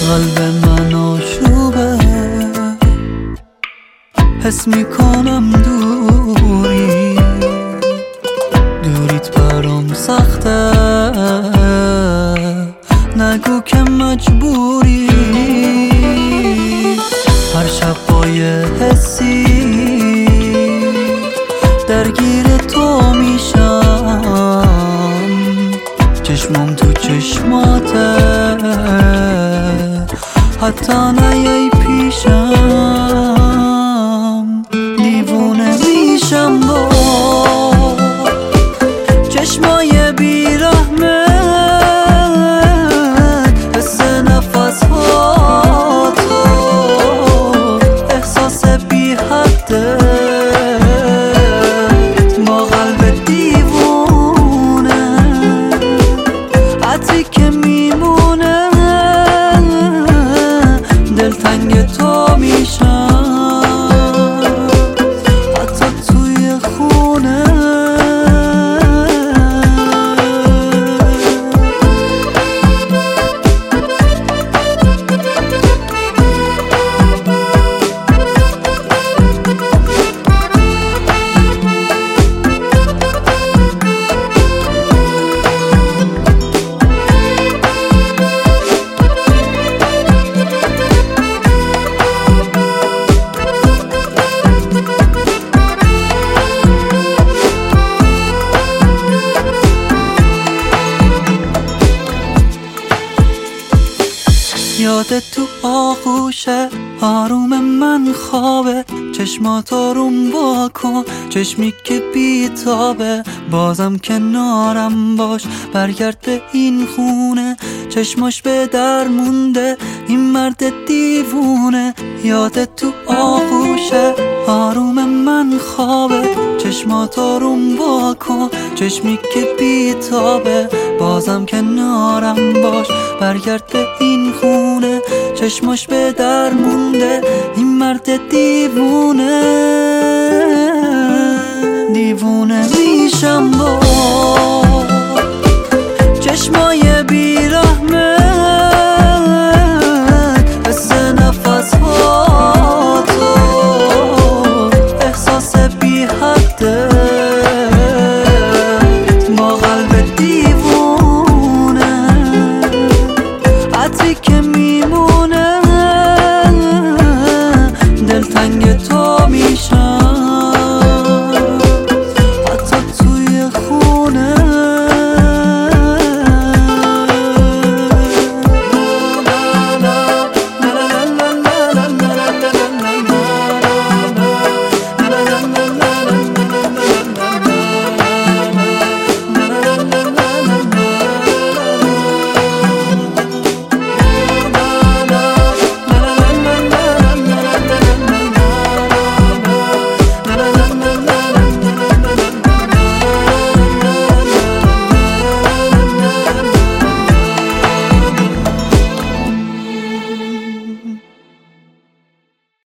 قلب من آشوبه، حس میکنم دوریت برام سخته، نگو که مجبوری. هر شب با یه حسی درگیر تو میشم، چشمم تو چشماته، حتی نیای پیشم دیوونه میشم با چشمای بیرحمت، حس نفس ها تو، احساس بی حده با قلب دیوونه، عطری که میمونه دلتنگ تو میشم حتی توی خونه. یادت تو آغوشه، آروم من خوابه، چشمات آروم واکن، چشمی که بیتابه، بازم کنارم باش، برگرد به این خونه، چشماش به در مونده این مرد دیوونه. یادت تو آغوشه، آروم من خوابه، چشمات آروم واکن، چشمی که بیتابه، بازم کنارم باش، برگرد به این خونه، چشماش به در مونده این مرد دیوونه. دیوونه میشم با چشمای بیرحمت، حس نفس ها تو، احساس بی حده با قلب دیوونه، عطری که